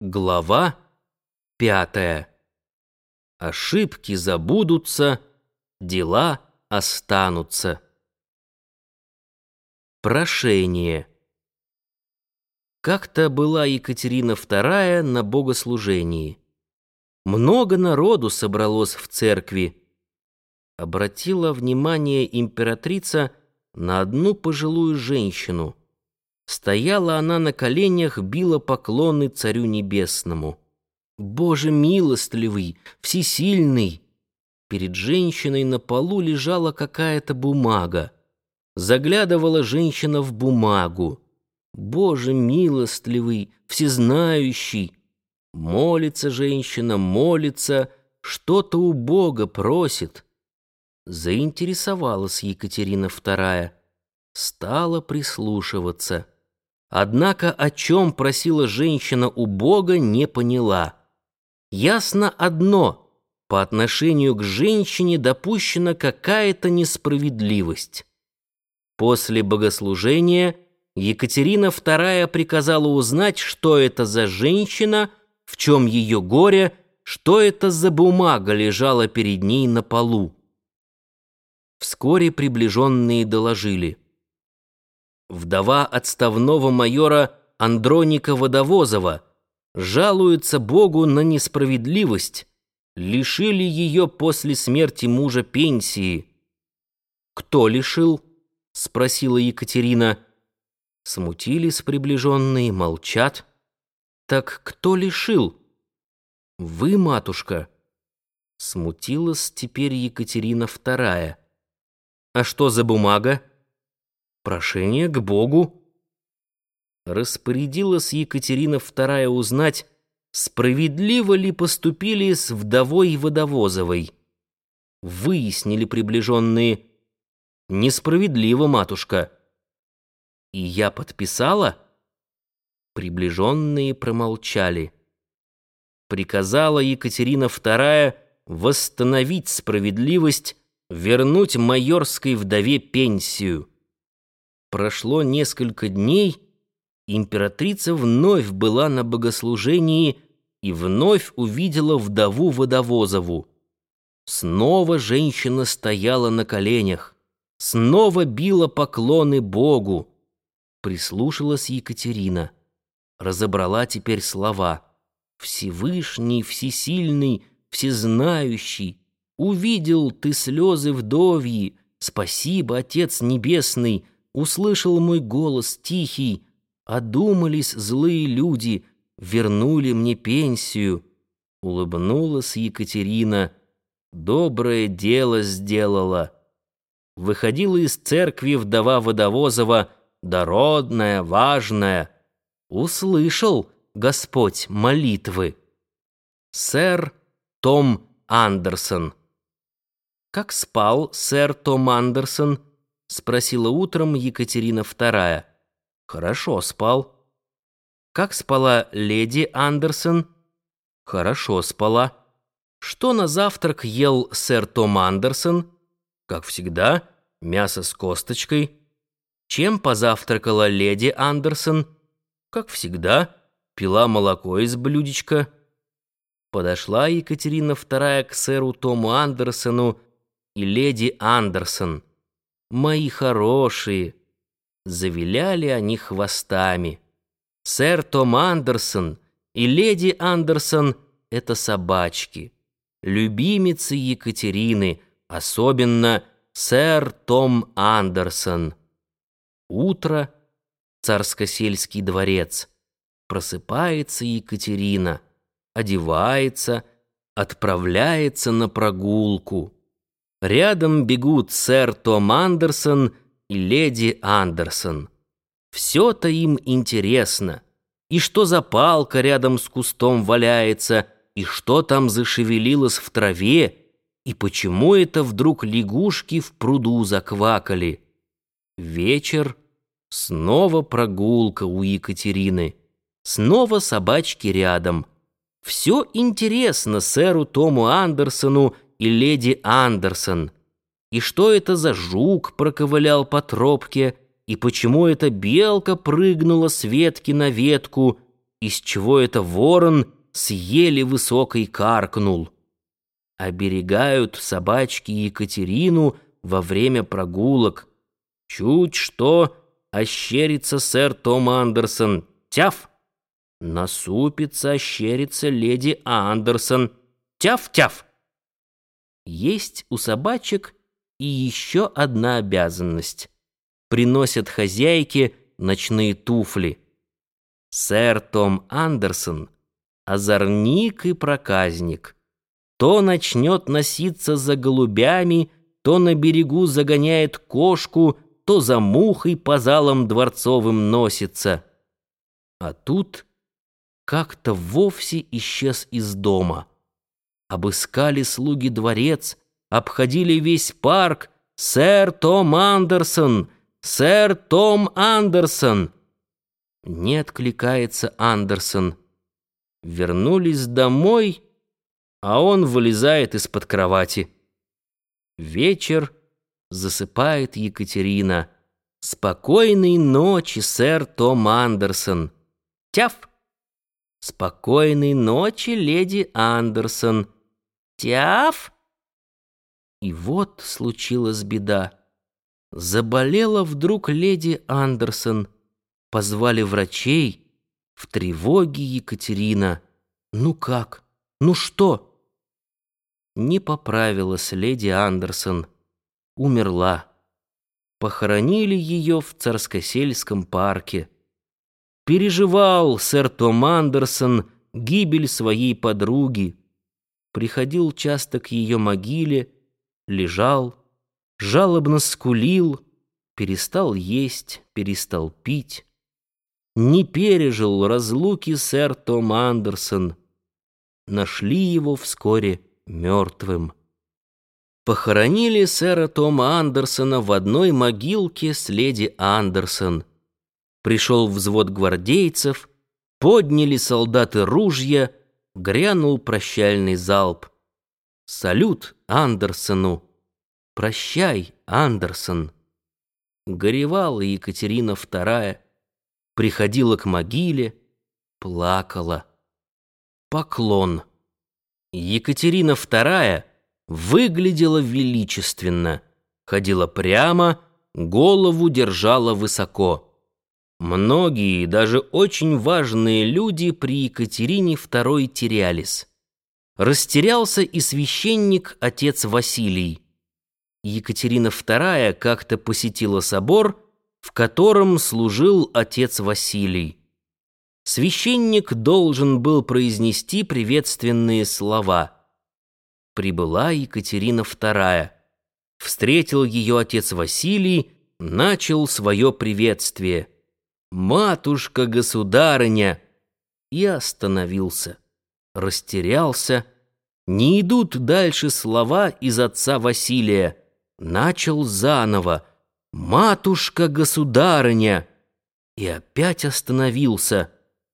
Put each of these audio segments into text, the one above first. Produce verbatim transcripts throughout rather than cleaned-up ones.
Глава пятая. Ошибки забудутся, дела останутся. Прошение. Как-то была Екатерина вторая на богослужении. Много народу собралось в церкви. Обратила внимание императрица на одну пожилую женщину. Стояла она на коленях, била поклоны Царю Небесному. «Боже милостливый, всесильный!» Перед женщиной на полу лежала какая-то бумага. Заглядывала женщина в бумагу. «Боже милостливый, всезнающий!» Молится женщина, молится, что-то у Бога просит. Заинтересовалась Екатерина вторая, стала прислушиваться. Однако о чем просила женщина у Бога, не поняла. Ясно одно: по отношению к женщине допущена какая-то несправедливость. После богослужения Екатерина вторая приказала узнать, что это за женщина, в чем ее горе, что это за бумага лежала перед ней на полу. Вскоре приближенные доложили: вдова отставного майора Андроника Водовозова жалуется Богу на несправедливость, лишили ее после смерти мужа пенсии. «Кто лишил?» — спросила Екатерина. Смутились приближенные, молчат. «Так кто лишил?» «Вы, матушка». Смутилась теперь Екатерина вторая. «А что за бумага?» «Прошение к Богу». Распорядилась Екатерина вторая узнать, справедливо ли поступили с вдовой Водовозовой. Выяснили приближенные: несправедливо, матушка. И я подписала? Приближенные промолчали. Приказала Екатерина вторая восстановить справедливость, вернуть майорской вдове пенсию. Прошло несколько дней, императрица вновь была на богослужении и вновь увидела вдову Водовозову. Снова женщина стояла на коленях, снова била поклоны Богу. Прислушалась Екатерина, разобрала теперь слова: «Всевышний, всесильный, всезнающий, увидел ты слезы вдовьи, спасибо, Отец Небесный, услышал мой голос тихий, одумались злые люди, вернули мне пенсию». Улыбнулась Екатерина, доброе дело сделала. Выходила из церкви вдова Водовозова, дородная, важная. Услышал Господь молитвы. Сэр Том Андерсон. «Как спал сэр Том Андерсон?» — спросила утром Екатерина вторая. «Хорошо спал». «Как спала леди Андерсон?» «Хорошо спала». «Что на завтрак ел сэр Том Андерсон?» «Как всегда, мясо с косточкой». «Чем позавтракала леди Андерсон?» «Как всегда, пила молоко из блюдечка». Подошла Екатерина вторая к сэру Тому Андерсону и леди Андерсон. «Мои хорошие!» Завиляли они хвостами. Сэр Том Андерсон и леди Андерсон — это собачки, любимицы Екатерины, особенно сэр Том Андерсон. Утро, Царско-сельский дворец. Просыпается Екатерина, одевается, отправляется на прогулку. Рядом бегут сэр Том Андерсон и леди Андерсон. Все-то им интересно. И что за палка рядом с кустом валяется, и что там зашевелилось в траве, и почему это вдруг лягушки в пруду заквакали. Вечер, снова прогулка у Екатерины, снова собачки рядом. Все интересно сэру Тому Андерсону и леди Андерсон. И что это за жук проковылял по тропке, и почему эта белка прыгнула с ветки на ветку, из чего это ворон с ели высокой каркнул. Оберегают собачки Екатерину во время прогулок. Чуть что ощерится сэр Том Андерсон. Тяф! Насупится, ощерится леди Андерсон. Тяф-тяф! Есть у собачек и еще одна обязанность. Приносят хозяйке ночные туфли. Сэр Том Андерсон — озорник и проказник. То начнет носиться за голубями, то на берегу загоняет кошку, то за мухой по залам дворцовым носится. А тут как-то вовсе исчез из дома. Обыскали слуги дворец, обходили весь парк. «Сэр Том Андерсон! Сэр Том Андерсон!» Не откликается Андерсон. Вернулись домой, а он вылезает из-под кровати. Вечер, засыпает Екатерина. «Спокойной ночи, сэр Том Андерсон!» Тяф! «Спокойной ночи, леди Андерсон!» Тяф! И вот случилась беда. Заболела вдруг леди Андерсон. Позвали врачей. В тревоге Екатерина. Ну как? Ну что? Не поправилась леди Андерсон. Умерла. Похоронили ее в Царскосельском парке. Переживал сэр Том Андерсон гибель своей подруги. Приходил часто к ее могиле, лежал, жалобно скулил, перестал есть, перестал пить. Не пережил разлуки сэр Том Андерсон. Нашли его вскоре мертвым. Похоронили сэра Тома Андерсона в одной могилке с леди Андерсон. Пришел взвод гвардейцев, подняли солдаты ружья, грянул прощальный залп. Салют Андерсону! Прощай, Андерсон! Горевала Екатерина вторая, приходила к могиле, плакала. Поклон. Екатерина вторая выглядела величественно, ходила прямо, голову держала высоко. Многие, даже очень важные люди при Екатерине второй терялись. Растерялся и священник отец Василий. Екатерина вторая как-то посетила собор, в котором служил отец Василий. Священник должен был произнести приветственные слова. Прибыла Екатерина вторая. Встретил ее отец Василий, начал свое приветствие. «Матушка-государыня!» И остановился. Растерялся. Не идут дальше слова из отца Василия. Начал заново. «Матушка-государыня!» И опять остановился.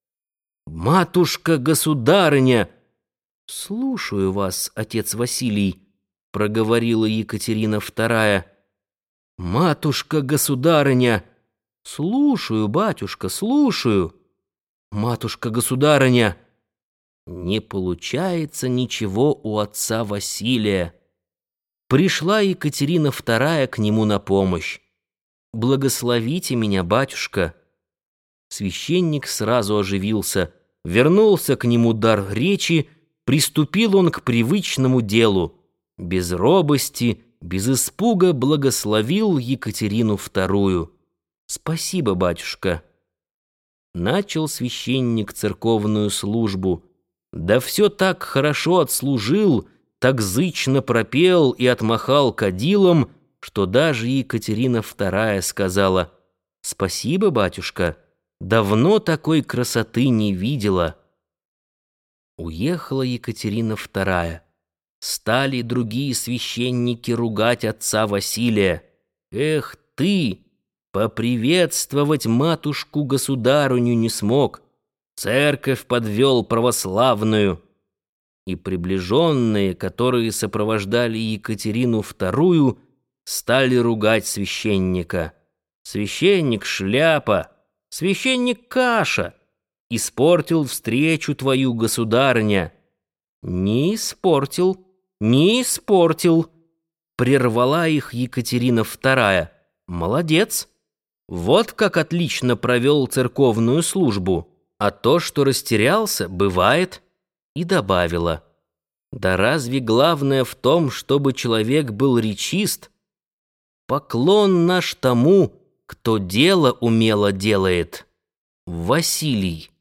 «Матушка-государыня!» «Слушаю вас, отец Василий», — проговорила Екатерина вторая. «Матушка-государыня!» «Слушаю, батюшка, слушаю». «Матушка-государыня!» Не получается ничего у отца Василия. Пришла Екатерина вторая к нему на помощь. «Благословите меня, батюшка». Священник сразу оживился. Вернулся к нему дар речи, приступил он к привычному делу. Без робости, без испуга благословил Екатерину вторую. «Спасибо, батюшка». Начал священник церковную службу. Да все так хорошо отслужил, так зычно пропел и отмахал кадилом, что даже Екатерина вторая сказала: «Спасибо, батюшка, давно такой красоты не видела». Уехала Екатерина вторая. Стали другие священники ругать отца Василия. «Эх ты! Поприветствовать матушку-государыню не смог, церковь подвел православную». И приближенные, которые сопровождали Екатерину вторую, стали ругать священника. «Священник — шляпа! Священник — каша! испортил встречу твою, государыня». «Не испортил, не испортил», — прервала их Екатерина вторая. «Молодец! Вот как отлично провел церковную службу. А то, что растерялся, бывает». И добавила: «Да разве главное в том, чтобы человек был речист? Поклон наш тому, кто дело умело делает. Василий».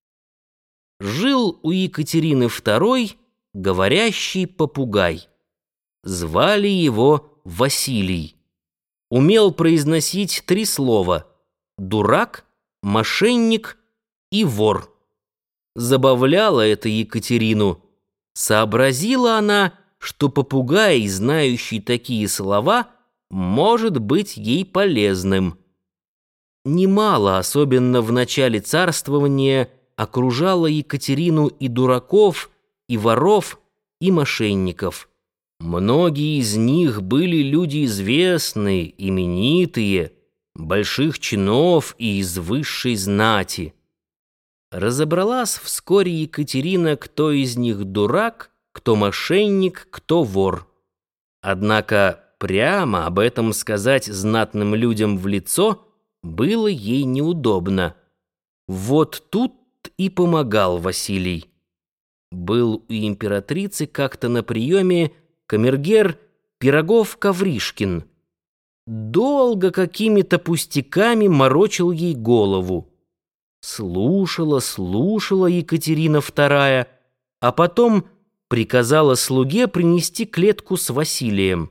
Жил у Екатерины второй говорящий попугай. Звали его Василий. Умел произносить три слова: дурак, мошенник и вор. Забавляло это Екатерину. Сообразила она, что попугай, знающий такие слова, может быть ей полезным. Немало, особенно в начале царствования, окружало Екатерину и дураков, и воров, и мошенников. Многие из них были люди известные, именитые, больших чинов и из высшей знати. Разобралась вскоре Екатерина, кто из них дурак, кто мошенник, кто вор. Однако прямо об этом сказать знатным людям в лицо было ей неудобно. Вот тут и помогал Василий. Был у императрицы как-то на приеме камергер Пирогов-Ковришкин. Долго какими-то пустяками морочил ей голову. Слушала, слушала Екатерина вторая, а потом приказала слуге принести клетку с Василием.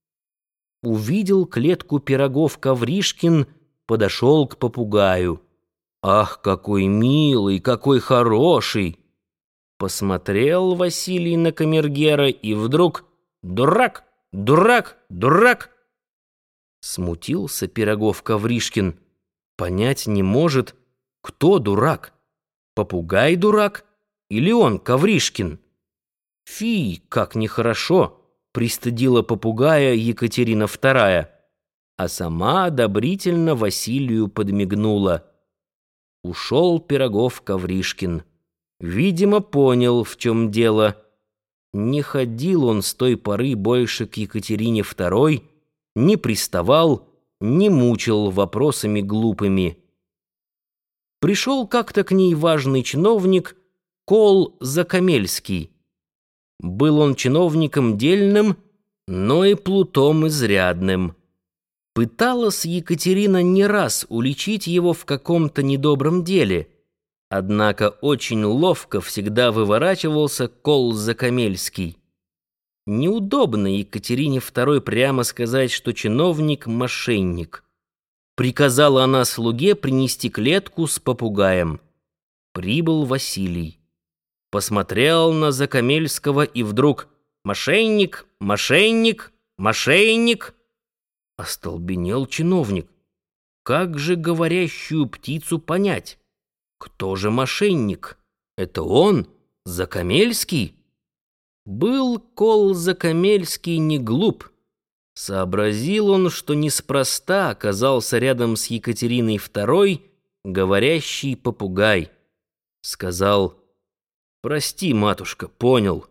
Увидел клетку Пирогов-Ковришкин, подошел к попугаю. «Ах, какой милый, какой хороший!» Посмотрел Василий на камергера и вдруг: «Дурак! Дурак! Дурак!» Смутился Пирогов-Ковришкин. Понять не может, кто дурак: попугай дурак или он, Ковришкин? Фи, как нехорошо! Пристыдила попугая Екатерина вторая, а сама одобрительно Василию подмигнула. Ушел Пирогов-Ковришкин. Видимо, понял, в чем дело. Не ходил он с той поры больше к Екатерине второй, не приставал, не мучил вопросами глупыми. Пришел как-то к ней важный чиновник Кол Закамельский. Был он чиновником дельным, но и плутом изрядным. Пыталась Екатерина не раз уличить его в каком-то недобром деле, однако очень ловко всегда выворачивался Кол Закамельский. Неудобно Екатерине второй прямо сказать, что чиновник — мошенник. Приказала она слуге принести клетку с попугаем. Прибыл Василий. Посмотрел на Закамельского и вдруг: «Мошенник! Мошенник! Мошенник!» Остолбенел чиновник. Как же говорящую птицу понять? Кто же мошенник? Это он, Закамельский? Был Кол Закамельский не глуп. Сообразил он, что неспроста оказался рядом с Екатериной второй говорящий попугай. Сказал: «Прости, матушка, понял».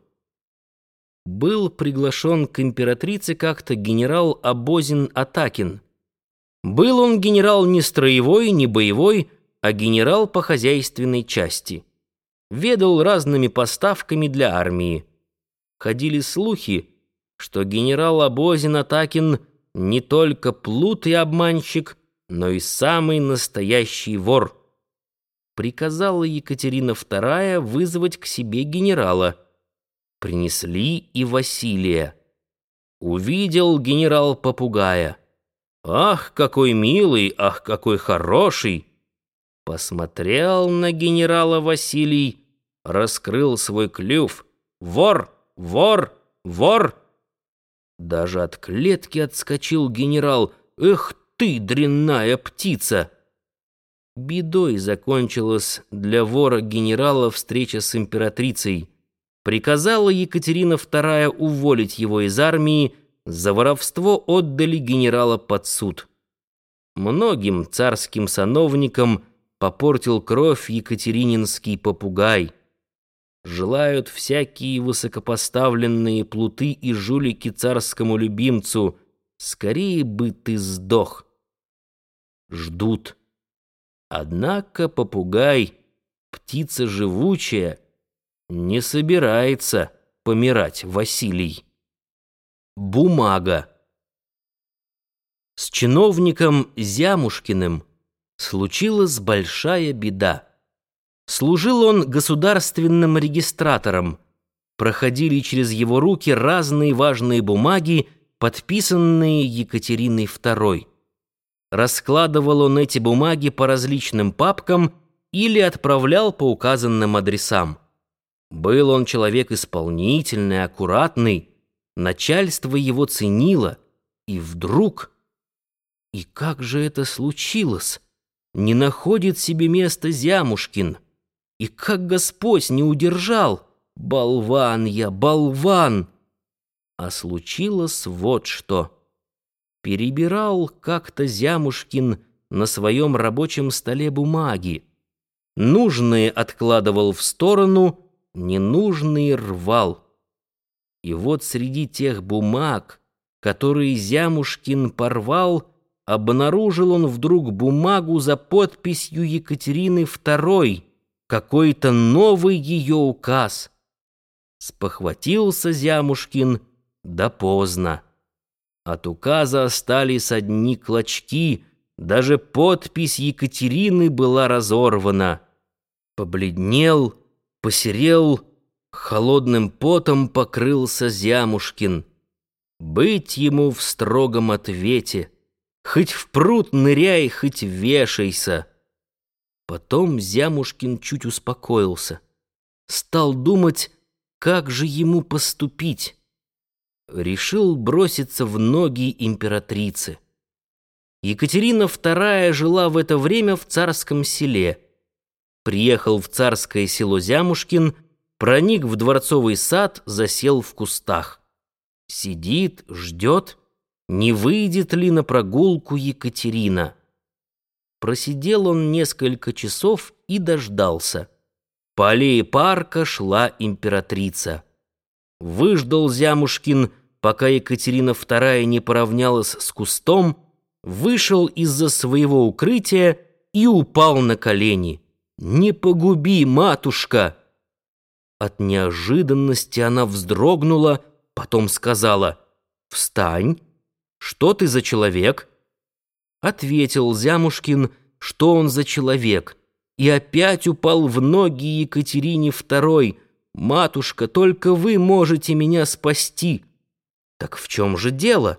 Был приглашен к императрице как-то генерал Абозин-Атакин. Был он генерал не строевой, не боевой, а генерал по хозяйственной части. Ведал разными поставками для армии. Ходили слухи, что генерал Абозин-Атакин не только плут и обманщик, но и самый настоящий вор. Приказала Екатерина вторая вызвать к себе генерала. Принесли и Василия. Увидел генерал попугая. Ах, какой милый, ах, какой хороший! Посмотрел на генерала Василий, раскрыл свой клюв. Вор, вор, вор! Даже от клетки отскочил генерал. Эх ты, дрянная птица! Бедой закончилась для вора-генерала встреча с императрицей. Приказала Екатерина вторая уволить его из армии, за воровство отдали генерала под суд. Многим царским сановникам попортил кровь екатерининский попугай. Желают всякие высокопоставленные плуты и жулики царскому любимцу: скорее бы ты сдох. Ждут. Однако попугай, птица живучая, не собирается помирать, Василий. Бумага. С чиновником Зямушкиным случилась большая беда. Служил он государственным регистратором. Проходили через его руки разные важные бумаги, подписанные Екатериной второй. Раскладывал он эти бумаги по различным папкам или отправлял по указанным адресам. Был он человек исполнительный, аккуратный, начальство его ценило, и вдруг... И как же это случилось? Не находит себе места Зямушкин. И как Господь не удержал? Болван я, болван! А случилось вот что. Перебирал как-то Зямушкин на своем рабочем столе бумаги. Нужные откладывал в сторону, ненужные рвал. И вот среди тех бумаг, которые Зямушкин порвал, обнаружил он вдруг бумагу за подписью Екатерины второй, какой-то новый ее указ. Спохватился Зямушкин, да поздно. От указа остались одни клочки, даже подпись Екатерины была разорвана. Побледнел, посерел, холодным потом покрылся Зямушкин. Быть ему в строгом ответе: хоть в пруд ныряй, хоть вешайся. Потом Зямушкин чуть успокоился. Стал думать, как же ему поступить. Решил броситься в ноги императрицы. Екатерина вторая жила в это время в Царском Селе. Приехал в Царское Село Зямушкин, проник в дворцовый сад, засел в кустах. Сидит, ждет, не выйдет ли на прогулку Екатерина. Просидел он несколько часов и дождался. По аллее парка шла императрица. Выждал Зямушкин, пока Екатерина вторая не поравнялась с кустом, вышел из-за своего укрытия и упал на колени. «Не погуби, матушка!» От неожиданности она вздрогнула, потом сказала: «Встань! Что ты за человек?» Ответил Зямушкин, что он за человек, и опять упал в ноги Екатерине второй. «Матушка, только вы можете меня спасти». «Так в чем же дело?»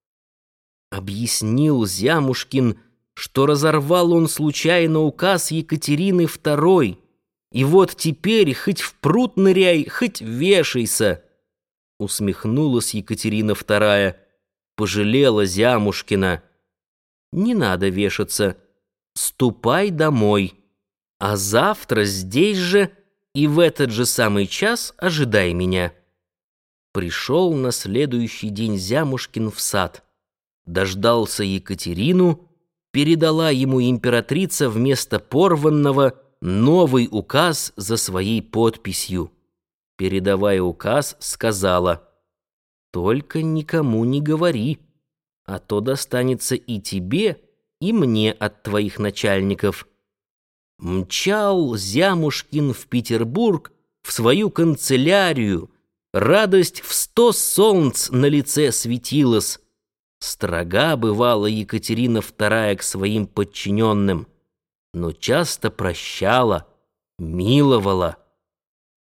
Объяснил Зямушкин, что разорвал он случайно указ Екатерины второй, и вот теперь хоть в пруд ныряй, хоть вешайся. Усмехнулась Екатерина вторая, пожалела Зямушкина. «Не надо вешаться, ступай домой, а завтра здесь же и в этот же самый час ожидай меня». Пришел на следующий день Зямушкин в сад, дождался Екатерину, передала ему императрица вместо порванного новый указ за своей подписью. Передавая указ, сказала: «Только никому не говори, а то достанется и тебе, и мне от твоих начальников». Мчал Зямушкин в Петербург, в свою канцелярию. Радость в сто солнц на лице светилась. Строга бывала Екатерина вторая к своим подчиненным, но часто прощала, миловала.